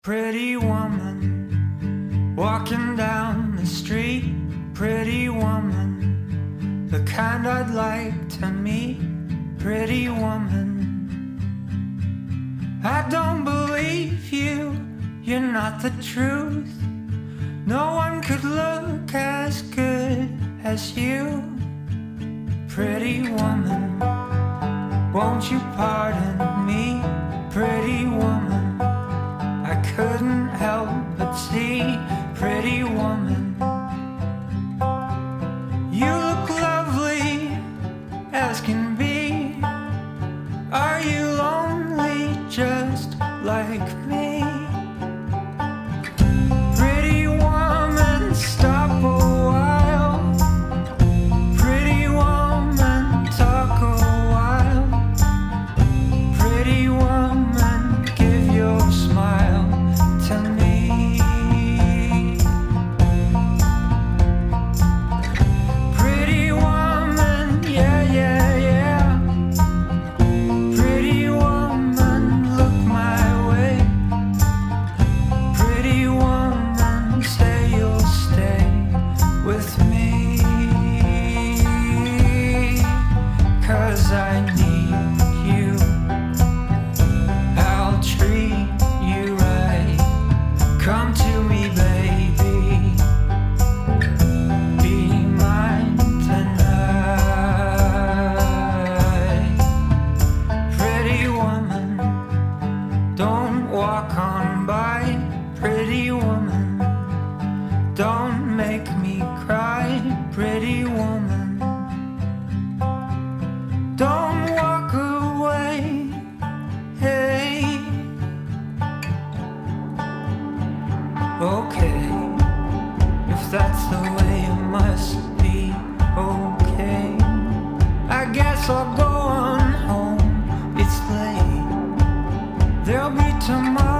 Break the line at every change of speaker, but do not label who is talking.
Pretty woman, walking down the street. Pretty woman, the kind I'd like to meet. Pretty woman, I don't believe you, you're not the truth. No one could look as good as you. Pretty woman, won't you pardon me? Pretty woman, I couldn't help but see. Pretty woman, you look lovely as can be. Are you lonely just like me? Pretty woman, stop a while. Pretty woman, talk a while. Pretty woman, give your smile to me. Pretty woman, yeah, yeah, yeah. Pretty woman, look my way. Pretty woman, say you'll stay with me. 'Cause I need you. I'll treat you right. Come to me, baby. Be mine tonight. Pretty woman, don't walk on by. Pretty woman, don't make me cry. Pretty woman, don't walk away. Hey, okay, if that's the way it must be, okay. I guess I'll go on home, it's late. There'll be tomorrow.